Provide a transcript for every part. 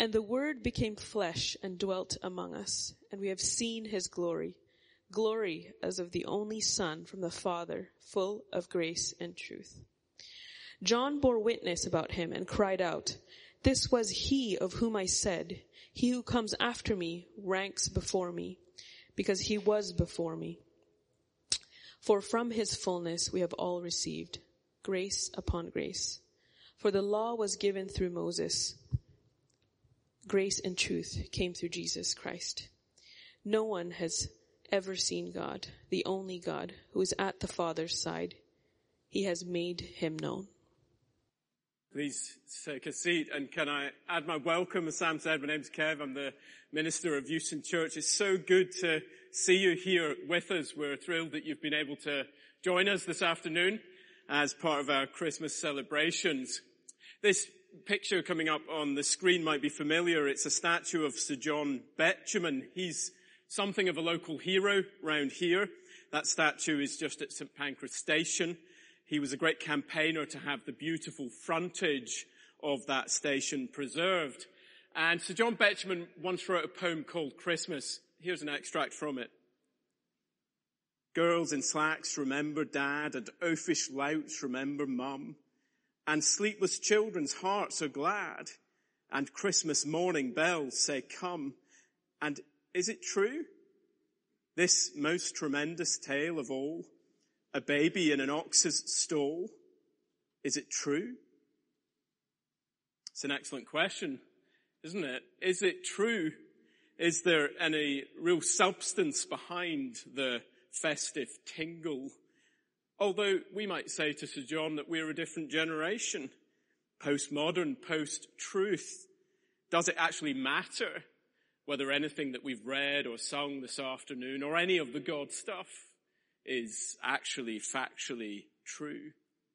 And the Word became flesh and dwelt among us, and we have seen his glory, glory as of the only Son from the Father, full of grace and truth. John bore witness about him and cried out, "This was he of whom I said, 'He who comes after me ranks before me, because he was before me.' For from his fullness we have all received grace upon grace. For the law was given through Moses. Grace and truth came through Jesus Christ. No one has ever seen God, the only God, who is at the Father's side. He has made him known." Please take a seat, and can I add my welcome? As Sam said, my name's Kev. I'm the minister of Houston Church. It's so good to see you here with us. We're thrilled that you've been able to join us this afternoon as part of our Christmas celebrations. This picture coming up on the screen might be familiar. It's a statue of Sir John Betjeman. He's something of a local hero around here. That statue is just at St Pancras Station. He was a great campaigner to have the beautiful frontage of that station preserved. And Sir John Betjeman once wrote a poem called Christmas. Here's an extract from it. Girls in slacks remember dad, and oafish louts remember mum, and sleepless children's hearts are glad, and Christmas morning bells say come. And is it true? This most tremendous tale of all, a baby in an ox's stall, is it true? It's an excellent question, isn't it? Is it true? Is there any real substance behind the festive tingle? Although we might say to Sir John that we're a different generation, postmodern, post-truth. Does it actually matter whether anything that we've read or sung this afternoon or any of the God stuff is actually factually true?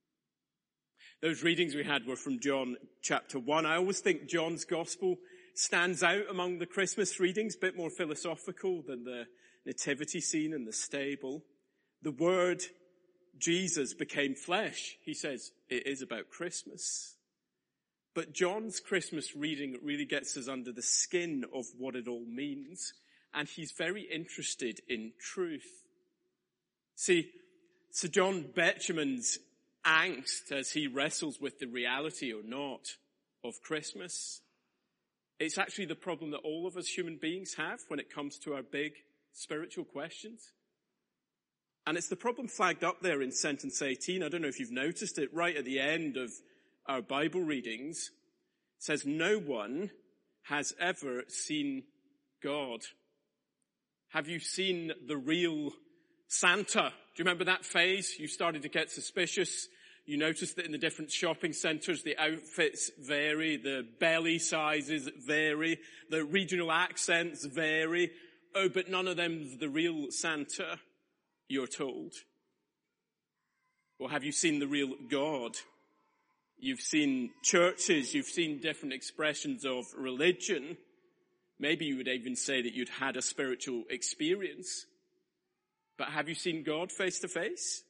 Those readings we had were from John chapter 1. I always think John's gospel stands out among the Christmas readings, a bit more philosophical than the nativity scene in the stable. The word Jesus became flesh. He says it is about Christmas. But John's Christmas reading really gets us under the skin of what it all means. And he's very interested in truth. See, Sir John Betjeman's angst as he wrestles with the reality or not of Christmas, it's actually the problem that all of us human beings have when it comes to our big spiritual questions. And it's the problem flagged up there in sentence 18. I don't know if you've noticed it. Right at the end of our Bible readings, it says, no one has ever seen God. Have you seen the real Santa? Do you remember that phase? You started to get suspicious. You noticed that in the different shopping centres, the outfits vary, the belly sizes vary, the regional accents vary. Oh, but none of them's the real Santa, you're told. Or have you seen the real God? You've seen churches, you've seen different expressions of religion. Maybe you would even say that you'd had a spiritual experience. But have you seen God face to face?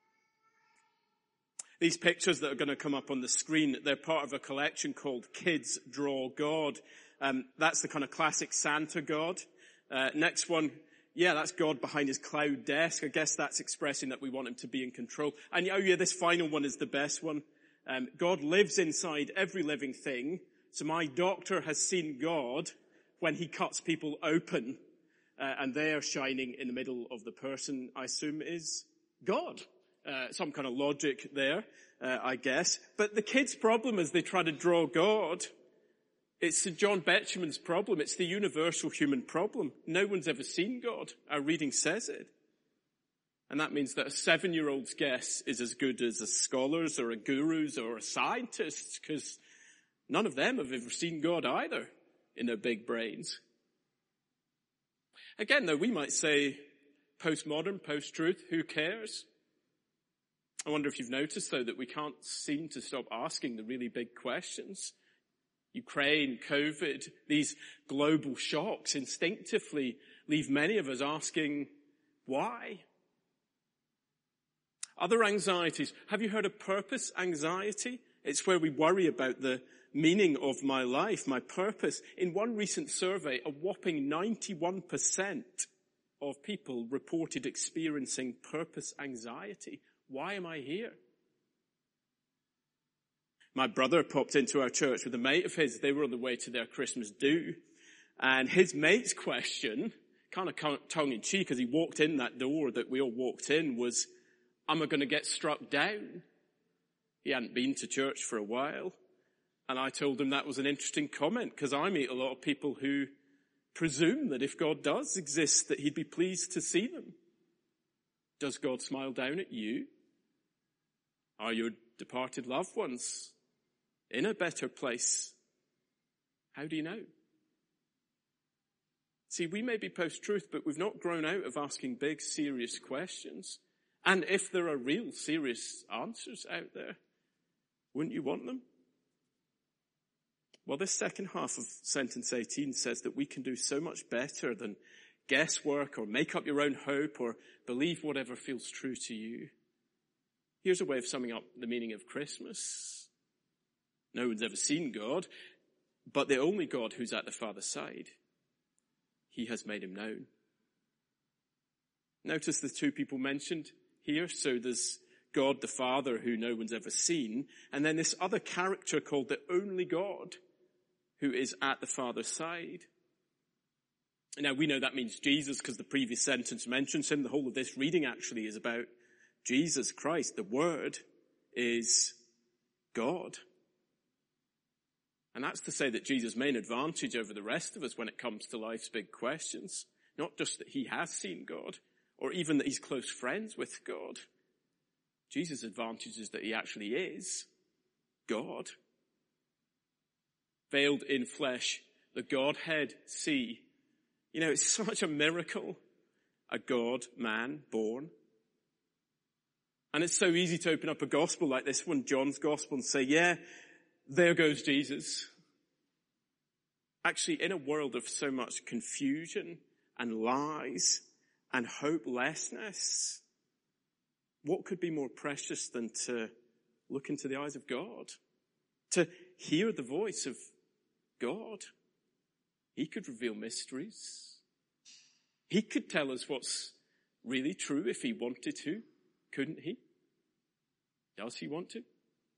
These pictures that are going to come up on the screen, they're part of a collection called Kids Draw God. That's the kind of classic Santa God. Next one, yeah, that's God behind his cloud desk. I guess that's expressing that we want him to be in control. And oh yeah, this final one is the best one. God lives inside every living thing. So my doctor has seen God when he cuts people open. And they are shining in the middle of the person, I assume, is God. Some kind of logic there, I guess. But the kids' problem as they try to draw God, it's Sir John Betjeman's problem. It's the universal human problem. No one's ever seen God. Our reading says it. And that means that a 7-year-old's guess is as good as a scholar's or a guru's or a scientist's, because none of them have ever seen God either in their big brains. Again, though, we might say postmodern, post-truth, who cares? I wonder if you've noticed, though, that we can't seem to stop asking the really big questions. Ukraine, COVID, these global shocks instinctively leave many of us asking, why? Other anxieties. Have you heard of purpose anxiety? It's where we worry about the meaning of my life, my purpose? In one recent survey, a whopping 91% of people reported experiencing purpose anxiety. Why am I here? My brother popped into our church with a mate of his. They were on the way to their Christmas do. And his mate's question, kind of tongue-in-cheek as he walked in that door that we all walked in, was, am I going to get struck down? He hadn't been to church for a while. And I told him that was an interesting comment, because I meet a lot of people who presume that if God does exist, that he'd be pleased to see them. Does God smile down at you? Are your departed loved ones in a better place? How do you know? See, we may be post-truth, but we've not grown out of asking big, serious questions. And if there are real, serious answers out there, wouldn't you want them? Well, this second half of sentence 18 says that we can do so much better than guesswork or make up your own hope or believe whatever feels true to you. Here's a way of summing up the meaning of Christmas. No one's ever seen God, but the only God who's at the Father's side, he has made him known. Notice the two people mentioned here. So there's God the Father, who no one's ever seen, and then this other character called the only God, who is at the Father's side. Now we know that means Jesus, because the previous sentence mentions him. The whole of this reading actually is about Jesus Christ. The Word is God. And that's to say that Jesus' main advantage over the rest of us when it comes to life's big questions, not just that he has seen God, or even that he's close friends with God. Jesus' advantage is that he actually is God. Veiled in flesh, the Godhead see. You know, it's such a miracle, a God-man born. And it's so easy to open up a gospel like this one, John's gospel, and say, yeah, there goes Jesus. Actually, in a world of so much confusion and lies and hopelessness, what could be more precious than to look into the eyes of God? To hear the voice of God? He could reveal mysteries. He could tell us what's really true if he wanted to, couldn't he? Does he want to?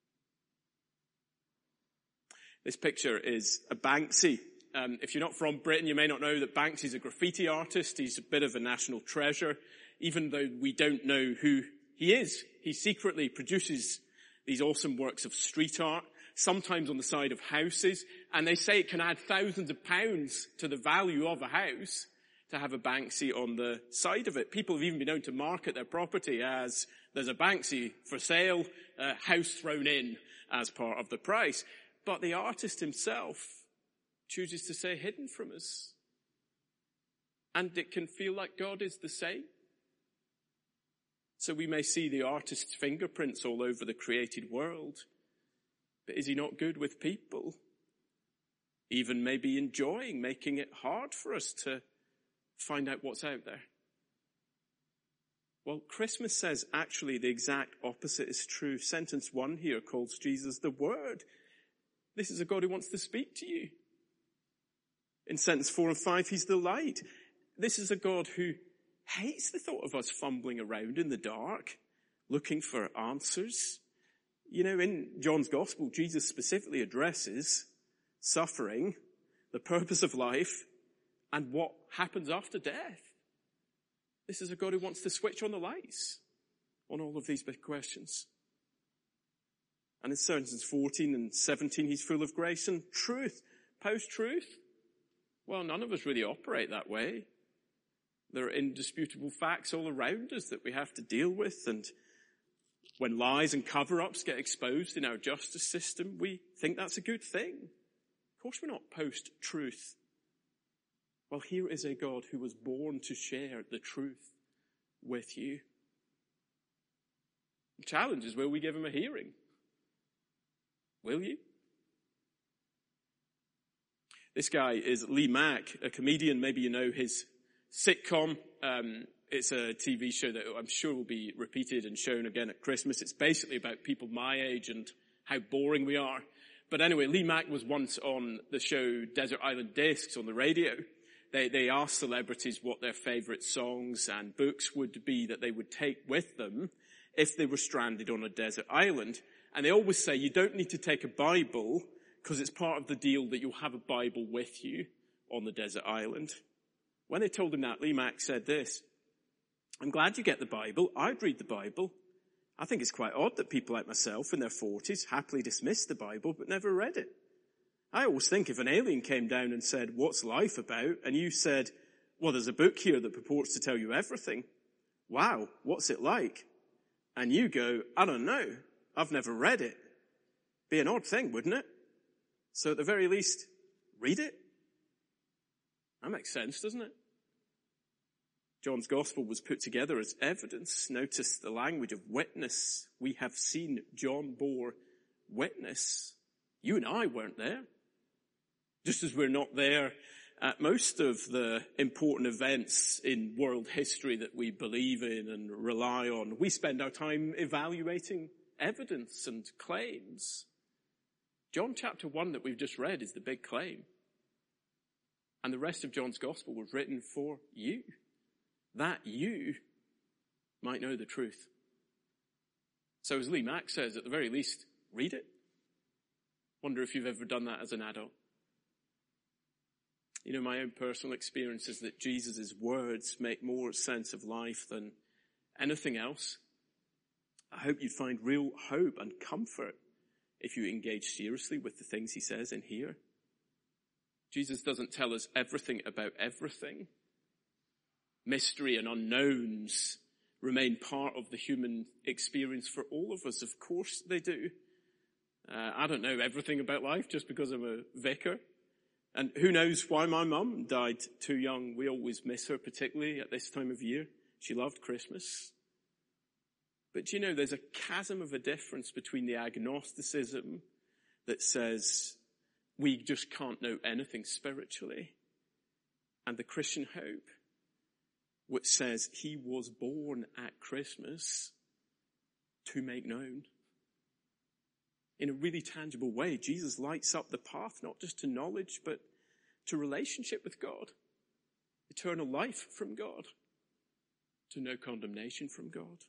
This picture is a Banksy. If you're not from Britain, you may not know that Banksy's a graffiti artist. He's a bit of a national treasure, even though we don't know who he is. He secretly produces these awesome works of street art, sometimes on the side of houses, and they say it can add thousands of pounds to the value of a house to have a Banksy on the side of it. People have even been known to market their property as there's a Banksy for sale, house thrown in as part of the price. But the artist himself chooses to stay hidden from us. And it can feel like God is the same. So we may see the artist's fingerprints all over the created world. But is he not good with people? Even maybe enjoying making it hard for us to find out what's out there. Well, Christmas says actually the exact opposite is true. Sentence 1 here calls Jesus the Word. This is a God who wants to speak to you. In sentence 4 and 5, he's the light. This is a God who hates the thought of us fumbling around in the dark, looking for answers. You know, in John's Gospel, Jesus specifically addresses suffering, the purpose of life, and what happens after death. This is a God who wants to switch on the lights on all of these big questions. And in sentences 14 and 17, he's full of grace and truth. Post-truth? Well, none of us really operate that way. There are indisputable facts all around us that we have to deal with, and when lies and cover-ups get exposed in our justice system, we think that's a good thing. Of course we're not post-truth. Well, here is a God who was born to share the truth with you. The challenge is, will we give him a hearing? Will you? This guy is Lee Mack, a comedian. Maybe you know his sitcom. It's a TV show that I'm sure will be repeated and shown again at Christmas. It's basically about people my age and how boring we are. But anyway, Lee Mack was once on the show Desert Island Discs on the radio. They asked celebrities what their favorite songs and books would be that they would take with them if they were stranded on a desert island. And they always say you don't need to take a Bible because it's part of the deal that you'll have a Bible with you on the desert island. When they told him that, Lee Mack said this: "I'm glad you get the Bible. I'd read the Bible. I think it's quite odd that people like myself in their 40s happily dismiss the Bible but never read it. I always think if an alien came down and said, 'What's life about?' and you said, 'Well, there's a book here that purports to tell you everything. Wow, what's it like?' And you go, 'I don't know. I've never read it.' Be an odd thing, wouldn't it? So at the very least, read it." That makes sense, doesn't it? John's gospel was put together as evidence. Notice the language of witness. We have seen John bore witness. You and I weren't there. Just as we're not there at most of the important events in world history that we believe in and rely on, we spend our time evaluating evidence and claims. John chapter 1 that we've just read is the big claim. And the rest of John's gospel was written for you, that you might know the truth. So as Lee Mack says, at the very least, read it. Wonder if you've ever done that as an adult. You know, my own personal experience is that Jesus' words make more sense of life than anything else. I hope you'd find real hope and comfort if you engage seriously with the things he says in here. Jesus doesn't tell us everything about everything. Mystery and unknowns remain part of the human experience for all of us. Of course they do. I don't know everything about life just because I'm a vicar. And who knows why my mum died too young. We always miss her, particularly at this time of year. She loved Christmas. But you know, there's a chasm of a difference between the agnosticism that says we just can't know anything spiritually and the Christian hope which says he was born at Christmas to make known. In a really tangible way, Jesus lights up the path not just to knowledge, but to relationship with God, eternal life from God, to no condemnation from God.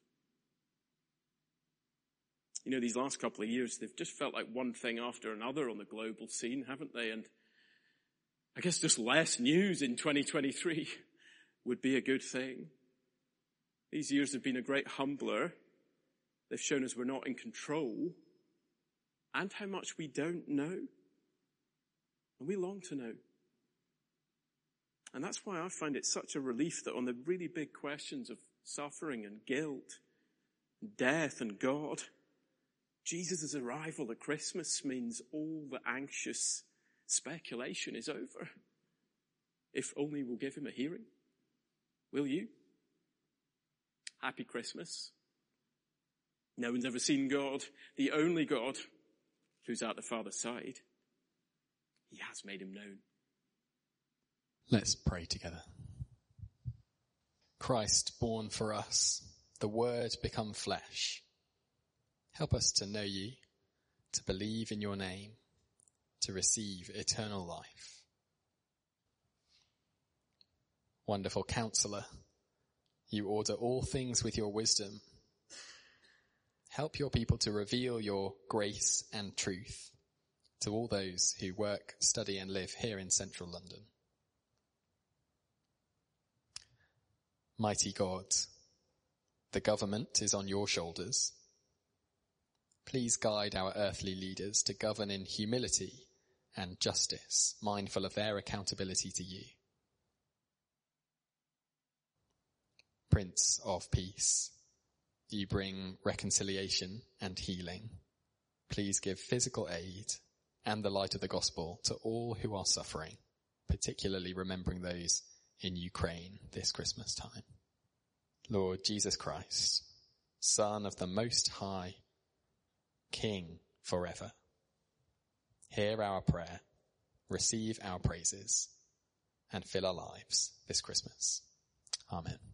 You know, these last couple of years, they've just felt like one thing after another on the global scene, haven't they? And I guess just less news in 2023 would be a good thing. These years have been a great humbler. They've shown us we're not in control and how much we don't know. And we long to know. And that's why I find it such a relief that on the really big questions of suffering and guilt, death and God, Jesus' arrival at Christmas means all the anxious speculation is over. If only we'll give him a hearing. Will you? Happy Christmas. No one's ever seen God, the only God who's at the Father's side. He has made him known. Let's pray together. Christ born for us, the Word become flesh. Help us to know you, to believe in your name, to receive eternal life. Wonderful Counselor, you order all things with your wisdom. Help your people to reveal your grace and truth to all those who work, study and live here in central London. Mighty God, the government is on your shoulders. Please guide our earthly leaders to govern in humility and justice, mindful of their accountability to you. Prince of Peace, you bring reconciliation and healing. Please give physical aid and the light of the gospel to all who are suffering, particularly remembering those in Ukraine this Christmas time. Lord Jesus Christ, Son of the Most High, King forever, hear our prayer, receive our praises, and fill our lives this Christmas. Amen.